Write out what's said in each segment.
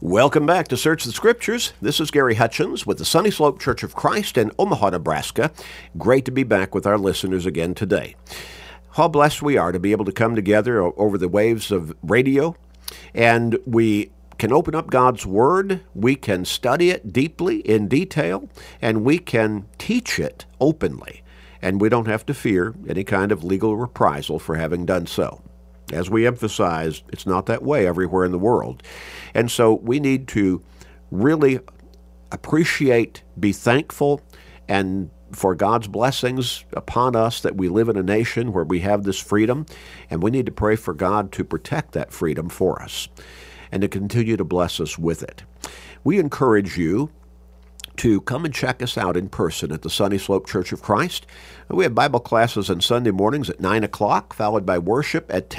Welcome back to Search the Scriptures. This is Gary Hutchins with the Sunny Slope Church of Christ in Omaha, Nebraska. Great to be back with our listeners again today. How blessed we are to be able to come together over the waves of radio, and we can open up God's Word, we can study it deeply in detail, and we can teach it openly. And we don't have to fear any kind of legal reprisal for having done so. As we emphasized, it's not that way everywhere in the world. And so we need to really appreciate, be thankful, and for God's blessings upon us that we live in a nation where we have this freedom, and we need to pray for God to protect that freedom for us and to continue to bless us with it. We encourage you to come and check us out in person at the Sunny Slope Church of Christ. We have Bible classes on Sunday mornings at 9 o'clock, followed by worship at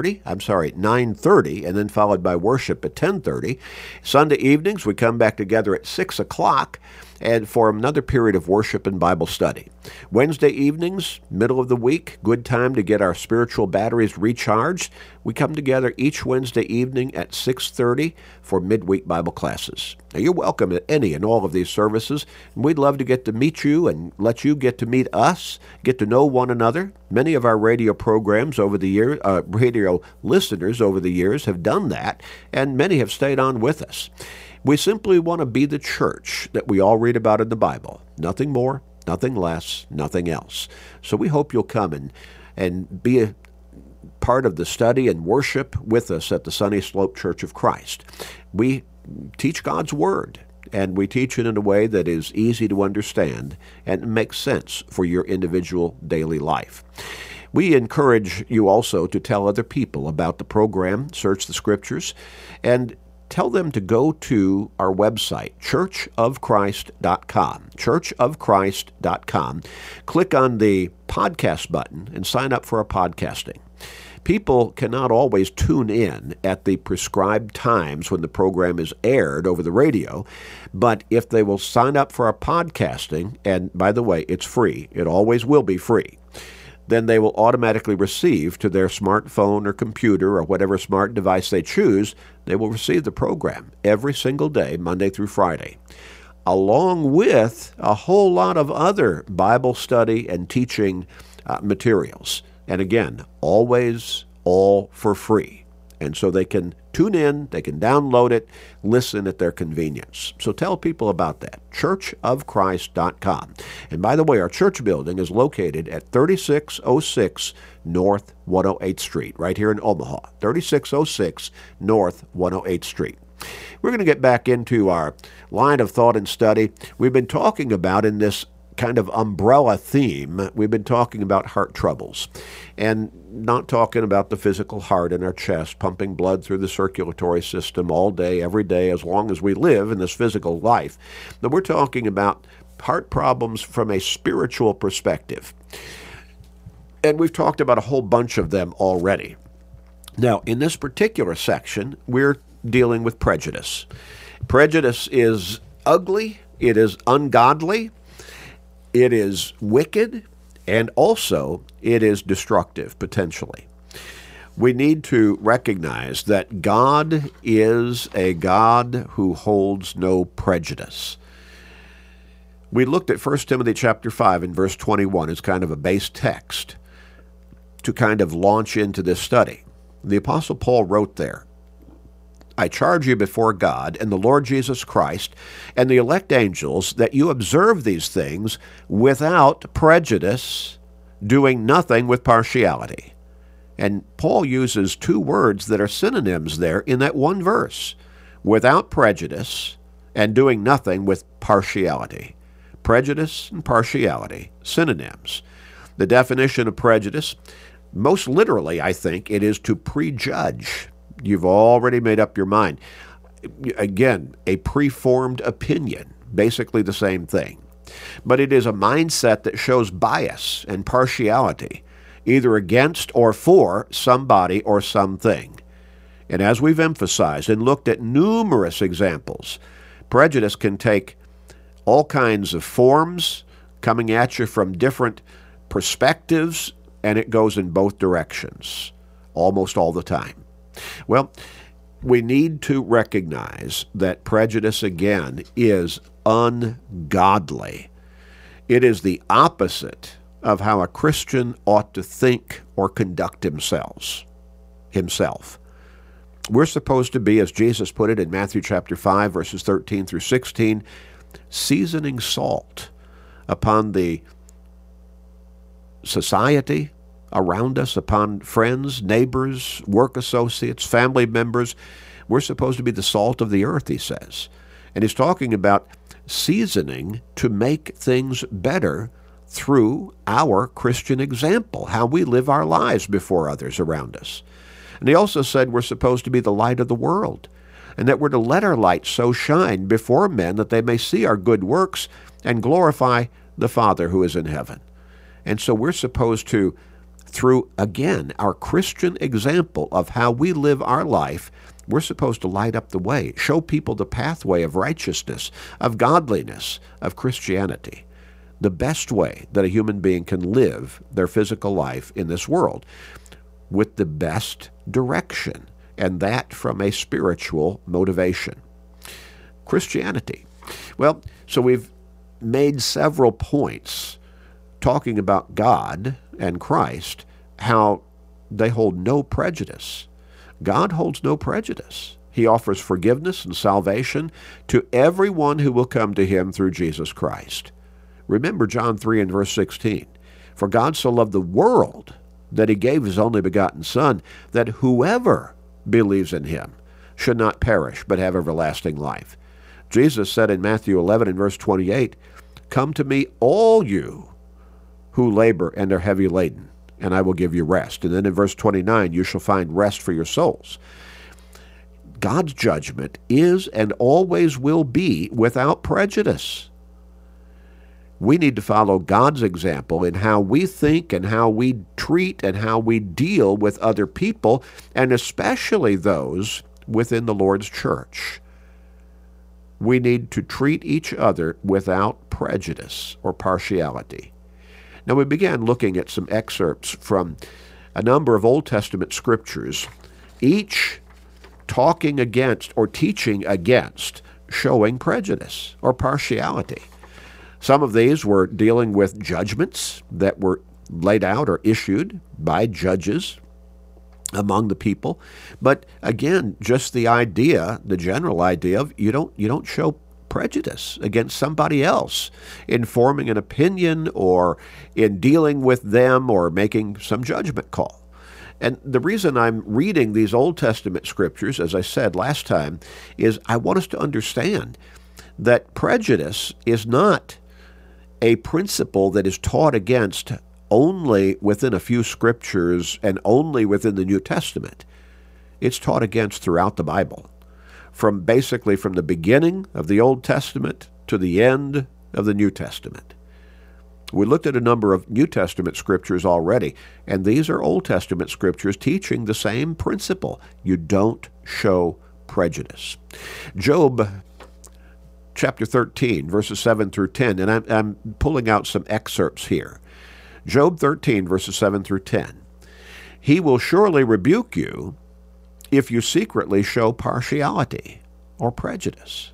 9:30, and then followed by worship at 10:30. Sunday evenings, we come back together at 6 o'clock and for another period of worship and Bible study. Wednesday evenings, middle of the week, good time to get our spiritual batteries recharged. We come together each Wednesday evening at 6:30 for midweek Bible classes. Now, you're welcome at any and all of these services, and we'd love to get to meet you and let you get to meet us, get to know one another. Many of our radio programs over the years, radio listeners over the years have done that, and many have stayed on with us. We simply want to be the church that we all read about in the Bible. Nothing more, nothing less, nothing else. So we hope you'll come and be a part of the study and worship with us at the Sunny Slope Church of Christ. We teach God's Word, and we teach it in a way that is easy to understand and makes sense for your individual daily life. We encourage you also to tell other people about the program, Search the Scriptures, and tell them to go to our website, churchofchrist.com, churchofchrist.com. Click on the podcast button and sign up for our podcasting. People cannot always tune in at the prescribed times when the program is aired over the radio, but if they will sign up for our podcasting, and by the way, it's free, it always will be free, then they will automatically receive to their smartphone or computer or whatever smart device they choose, they will receive the program every single day, Monday through Friday, along with a whole lot of other Bible study and teaching materials. And again, always all for free. And so they can tune in, they can download it, listen at their convenience. So tell people about that, churchofchrist.com. And by the way, our church building is located at 3606 North 108th Street, right here in Omaha, 3606 North 108th Street. We're going to get back into our line of thought and study. We've been talking about in this kind of umbrella theme, we've been talking about heart troubles, and not talking about the physical heart in our chest pumping blood through the circulatory system all day, every day, as long as we live in this physical life. But we're talking about heart problems from a spiritual perspective. And we've talked about a whole bunch of them already. Now, in this particular section, we're dealing with prejudice. Prejudice is ugly, it is ungodly, it is wicked, and also it is destructive, potentially. We need to recognize that God is a God who holds no prejudice. We looked at 1 Timothy chapter 5 and verse 21 as kind of a base text to kind of launch into this study. The Apostle Paul wrote there, I charge you before God and the Lord Jesus Christ and the elect angels that you observe these things without prejudice, doing nothing with partiality. And Paul uses two words that are synonyms there in that one verse, without prejudice and doing nothing with partiality. Prejudice and partiality, synonyms. The definition of prejudice, most literally, I think, it is to prejudge. You've already made up your mind. Again, a preformed opinion, basically the same thing. But it is a mindset that shows bias and partiality, either against or for somebody or something. And as we've emphasized and looked at numerous examples, prejudice can take all kinds of forms coming at you from different perspectives, and it goes in both directions almost all the time. Well, we need to recognize that prejudice, again, is ungodly. It is the opposite of how a Christian ought to think or conduct himself. We're supposed to be, as Jesus put it in Matthew chapter 5, verses 13 through 16, seasoning salt upon the society around us, upon friends, neighbors, work associates, family members. We're supposed to be the salt of the earth, he says. And he's talking about seasoning to make things better through our Christian example, how we live our lives before others around us. And he also said we're supposed to be the light of the world, and that we're to let our light so shine before men that they may see our good works and glorify the Father who is in heaven. And so we're supposed to, through, again, our Christian example of how we live our life, we're supposed to light up the way, show people the pathway of righteousness, of godliness, of Christianity, the best way that a human being can live their physical life in this world, with the best direction, and that from a spiritual motivation. Christianity. Well, so we've made several points talking about God and Christ, how they hold no prejudice. God holds no prejudice. He offers forgiveness and salvation to everyone who will come to him through Jesus Christ. Remember John 3 and verse 16. For God so loved the world that he gave his only begotten Son, that whoever believes in him should not perish, but have everlasting life. Jesus said in Matthew 11 and verse 28, Come to me, all you who labor and are heavy laden, and I will give you rest. And then in verse 29, you shall find rest for your souls. God's judgment is and always will be without prejudice. We need to follow God's example in how we think and how we treat and how we deal with other people, and especially those within the Lord's church. We need to treat each other without prejudice or partiality. Now, we began looking at some excerpts from a number of Old Testament scriptures, each talking against or teaching against showing prejudice or partiality. Some of these were dealing with judgments that were laid out or issued by judges among the people. But again, just the idea, the general idea of you don't show prejudice against somebody else in forming an opinion or in dealing with them or making some judgment call. And the reason I'm reading these Old Testament scriptures, as I said last time, is I want us to understand that prejudice is not a principle that is taught against only within a few scriptures and only within the New Testament. It's taught against throughout the Bible, from basically from the beginning of the Old Testament to the end of the New Testament. We looked at a number of New Testament scriptures already, and these are Old Testament scriptures teaching the same principle. You don't show prejudice. Job chapter 13, verses 7 through 10, and I'm pulling out some excerpts here. Job 13, verses 7 through 10. He will surely rebuke you if you secretly show partiality or prejudice.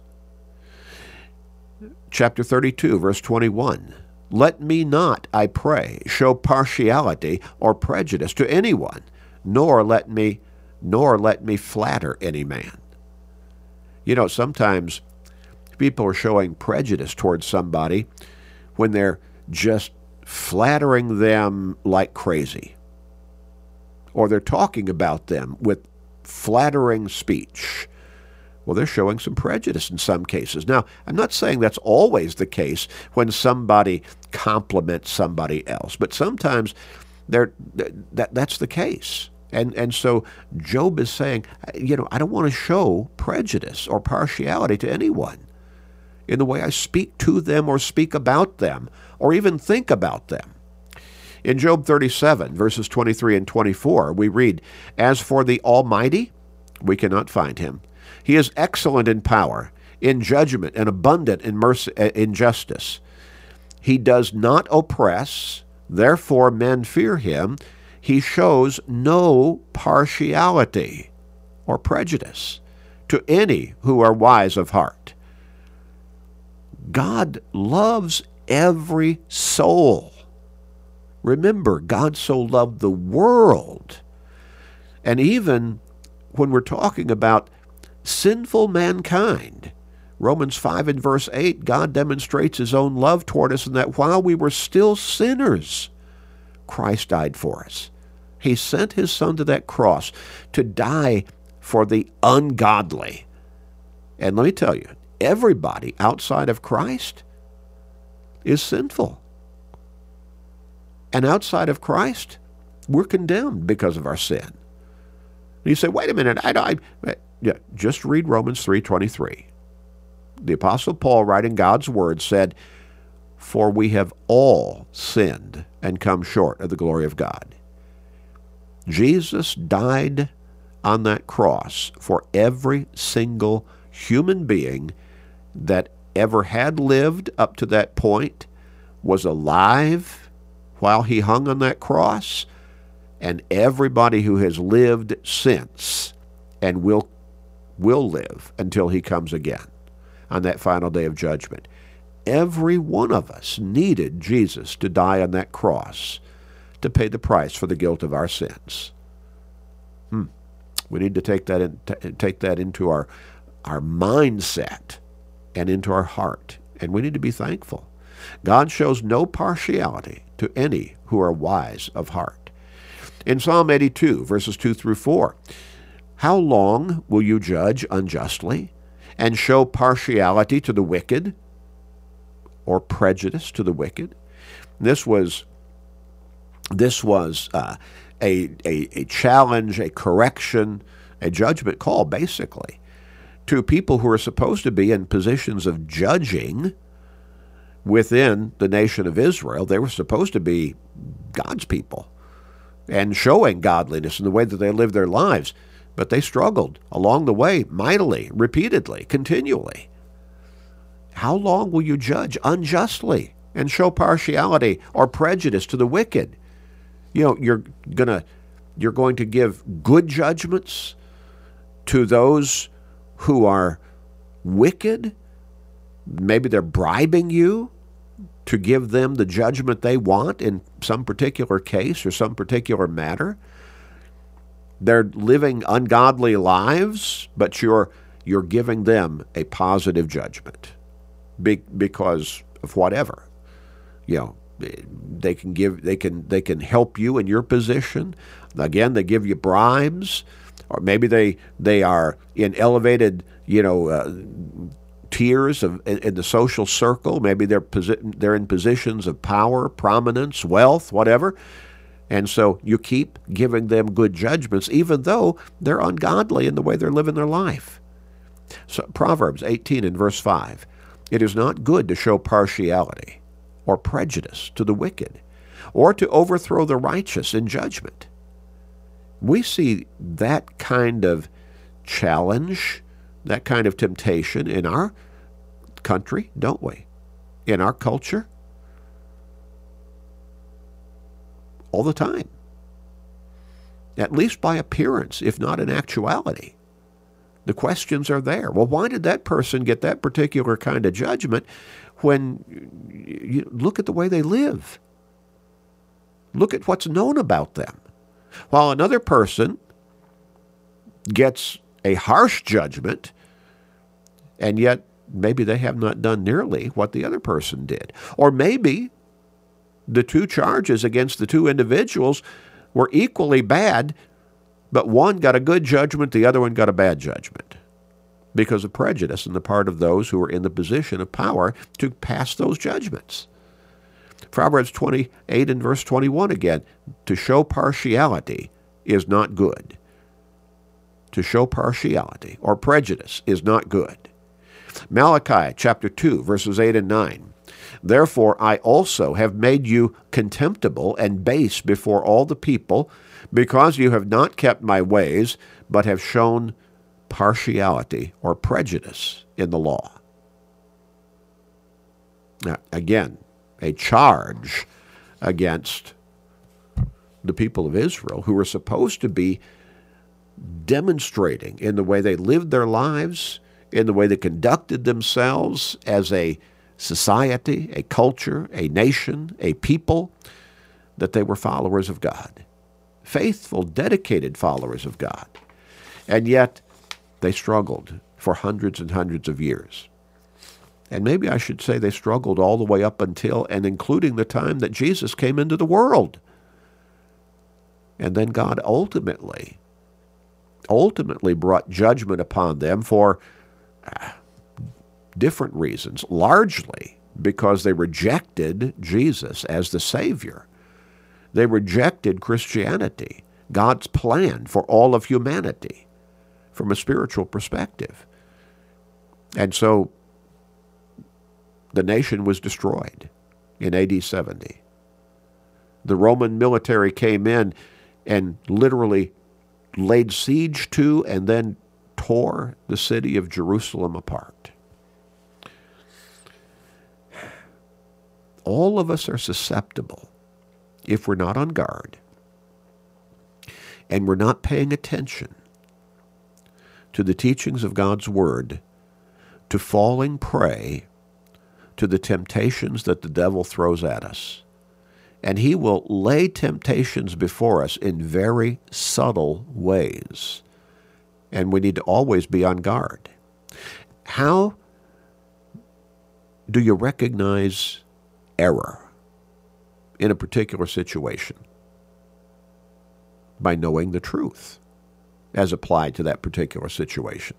Chapter 32, verse 21. Let me not, I pray, show partiality or prejudice to anyone, nor let me flatter any man. You know, sometimes people are showing prejudice towards somebody when they're just flattering them like crazy, or they're talking about them with flattering speech. Well, they're showing some prejudice in some cases. Now, I'm not saying that's always the case when somebody compliments somebody else, but sometimes that's the case. And so Job is saying, I don't want to show prejudice or partiality to anyone in the way I speak to them or speak about them or even think about them. In Job 37, verses 23 and 24, we read, As for the Almighty, we cannot find him. He is excellent in power, in judgment, and abundant in mercy, in justice. He does not oppress, therefore men fear him. He shows no partiality. or prejudice to any who are wise of heart. God loves every soul. Remember, God so loved the world. And even when we're talking about sinful mankind, Romans 5 and verse 8, God demonstrates his own love toward us in that while we were still sinners, Christ died for us. He sent his Son to that cross to die for the ungodly. And let me tell you, everybody outside of Christ is sinful. And outside of Christ, we're condemned because of our sin. And you say, wait a minute, just read Romans 3:23. The Apostle Paul, writing God's word, said, "For we have all sinned and come short of the glory of God." Jesus died on that cross for every single human being that ever had lived up to that point, was alive while he hung on that cross, and everybody who has lived since and will live until he comes again on that final day of judgment. Every one of us needed Jesus to die on that cross to pay the price for the guilt of our sins. We need to take that into our mindset and into our heart, and we need to be thankful. God shows no partiality to any who are wise of heart. In Psalm 82, verses 2 through 4, "How long will you judge unjustly and show partiality to the wicked," or prejudice to the wicked? This was a challenge, a correction, a judgment call, basically, to people who are supposed to be in positions of judging within the nation of Israel. They were supposed to be God's people and showing godliness in the way that they lived their lives, but they struggled along the way mightily, repeatedly, continually. How long will you judge unjustly and show partiality or prejudice to the wicked? You're going to give good judgments to those who are wicked. Maybe they're bribing you to give them the judgment they want in some particular case or some particular matter. They're living ungodly lives, but you're giving them a positive judgment because of whatever. They can help you in your position. Again, they give you bribes, or maybe they are in elevated tiers in the social circle. Maybe they're in positions of power, prominence, wealth, whatever. And so you keep giving them good judgments, even though they're ungodly in the way they're living their life. So Proverbs 18 and verse 5, "It is not good to show partiality or prejudice to the wicked, or to overthrow the righteous in judgment." We see that kind of challenge, that kind of temptation in our country, don't we? In our culture? All the time. At least by appearance, if not in actuality. The questions are there. Well, why did that person get that particular kind of judgment when you look at the way they live? Look at what's known about them. While another person gets a harsh judgment, and yet maybe they have not done nearly what the other person did. Or maybe the two charges against the two individuals were equally bad, but one got a good judgment, the other one got a bad judgment because of prejudice on the part of those who were in the position of power to pass those judgments. Proverbs 28 and verse 21 again, "To show partiality is not good." To show partiality or prejudice is not good. Malachi chapter 2, verses 8 and 9. "Therefore I also have made you contemptible and base before all the people, because you have not kept my ways, but have shown partiality or prejudice in the law." Now, again, a charge against the people of Israel, who were supposed to be demonstrating in the way they lived their lives, in the way they conducted themselves as a society, a culture, a nation, a people, that they were followers of God. Faithful, dedicated followers of God. And yet, they struggled for hundreds and hundreds of years. And maybe I should say they struggled all the way up until and including the time that Jesus came into the world. And then God ultimately brought judgment upon them for different reasons, largely because they rejected Jesus as the Savior. They rejected Christianity, God's plan for all of humanity from a spiritual perspective. And so the nation was destroyed in AD 70. The Roman military came in and literally laid siege to and then tore the city of Jerusalem apart. All of us are susceptible, if we're not on guard and we're not paying attention to the teachings of God's Word, to falling prey to the temptations that the devil throws at us. And he will lay temptations before us in very subtle ways. And we need to always be on guard. How do you recognize error in a particular situation? By knowing the truth as applied to that particular situation.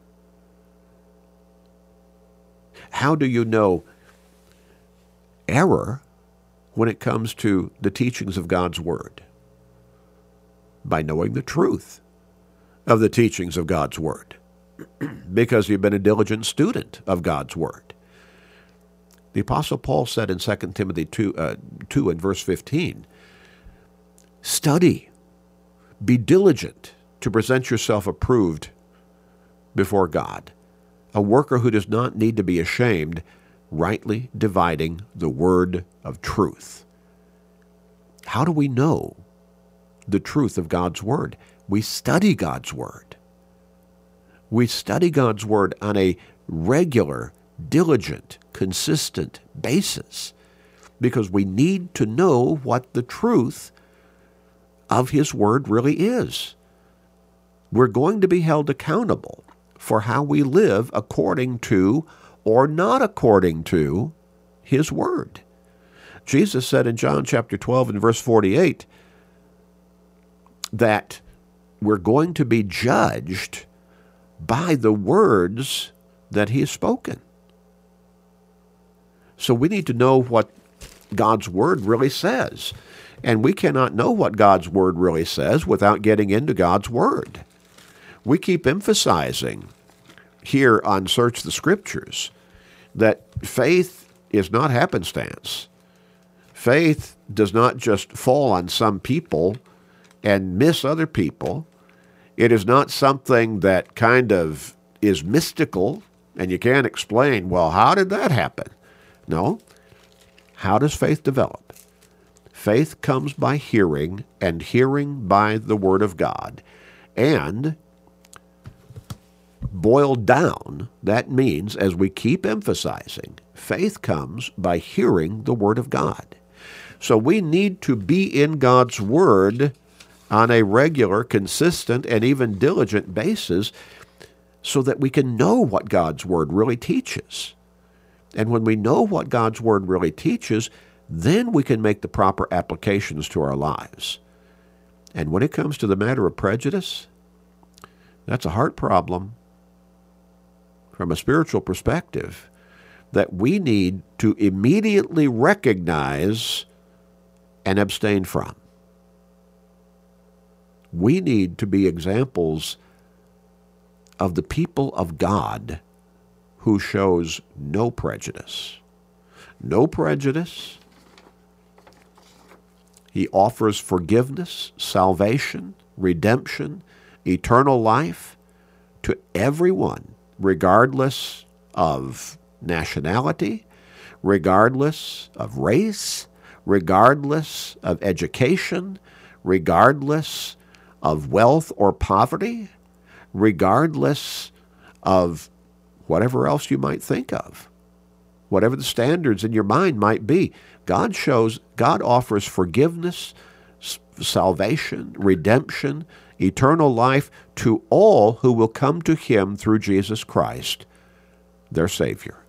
How do you know error when it comes to the teachings of God's Word? By knowing the truth of the teachings of God's Word, because you've been a diligent student of God's Word. The Apostle Paul said in 2 Timothy 2 and verse 15, study, be diligent to present yourself approved before God, a worker who does not need to be ashamed, rightly dividing the word of truth. How do we know the truth of God's Word? We study God's Word. We study God's Word on a regular, diligent, consistent basis because we need to know what the truth of His Word really is. We're going to be held accountable for how we live according to or not according to His Word. Jesus said in John chapter 12 and verse 48 that we're going to be judged by the words that He has spoken. So we need to know what God's Word really says. And we cannot know what God's Word really says without getting into God's Word. We keep emphasizing here on Search the Scriptures that faith is not happenstance. Faith does not just fall on some people and miss other people. It is not something that kind of is mystical and you can't explain, well, how did that happen? No. How does faith develop? Faith comes by hearing, and hearing by the Word of God. And boiled down, that means, as we keep emphasizing, faith comes by hearing the Word of God. So we need to be in God's Word on a regular, consistent, and even diligent basis so that we can know what God's Word really teaches. And when we know what God's Word really teaches, then we can make the proper applications to our lives. And when it comes to the matter of prejudice, that's a heart problem from a spiritual perspective that we need to immediately recognize and abstain from. We need to be examples of the people of God who shows no prejudice. No prejudice. He offers forgiveness, salvation, redemption, eternal life to everyone, regardless of nationality, regardless of race, regardless of education, regardless of wealth or poverty. regardless of whatever else you might think of, whatever the standards in your mind might be. God offers forgiveness, salvation, redemption, eternal life to all who will come to him through Jesus Christ, their Savior.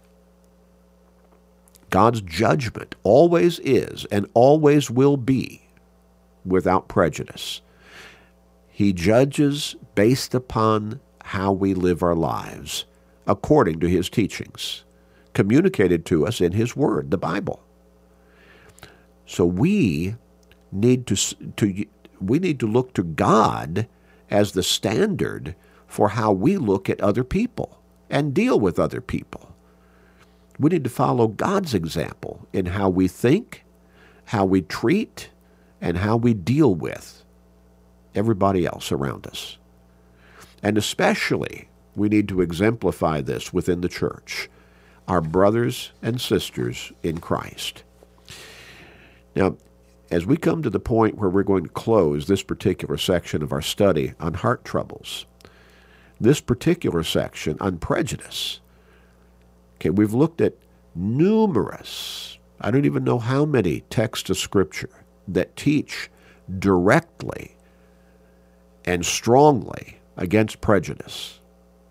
God's judgment always is and always will be without prejudice. He judges based upon how we live our lives, according to his teachings, communicated to us in his word, the Bible. So we need to look to God as the standard for how we look at other people and deal with other people. We need to follow God's example in how we think, how we treat, and how we deal with everybody else around us. And especially, we need to exemplify this within the church, our brothers and sisters in Christ. Now, as we come to the point where we're going to close this particular section of our study on heart troubles, this particular section on prejudice, okay, we've looked at numerous, I don't even know how many texts of Scripture that teach directly and strongly against prejudice.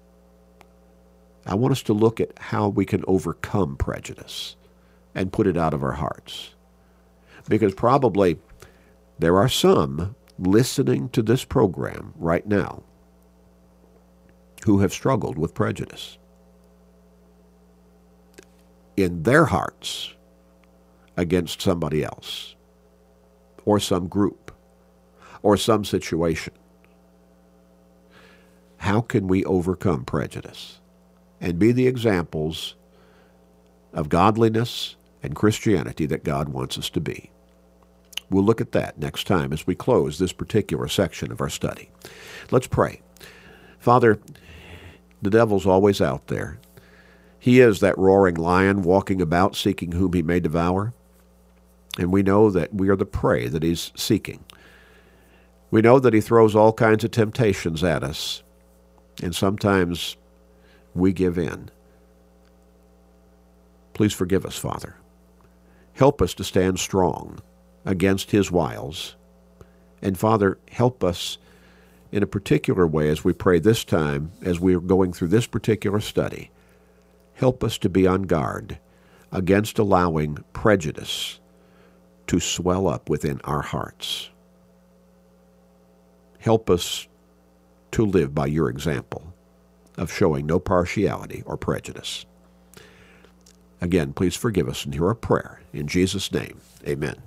I want us to look at how we can overcome prejudice and put it out of our hearts. Because probably there are some listening to this program right now who have struggled with prejudice in their hearts against somebody else or some group or some situation. How can we overcome prejudice and be the examples of godliness and Christianity that God wants us to be? We'll look at that next time as we close this particular section of our study. Let's pray. Father, the devil's always out there. He is that roaring lion walking about seeking whom he may devour. And we know that we are the prey that he's seeking. We know that he throws all kinds of temptations at us. And sometimes we give in. Please forgive us, Father. Help us to stand strong against his wiles. And Father, help us in a particular way as we pray this time, as we are going through this particular study. Help us to be on guard against allowing prejudice to swell up within our hearts. Help us to live by your example of showing no partiality or prejudice. Again, please forgive us and hear our prayer. In Jesus' name, amen.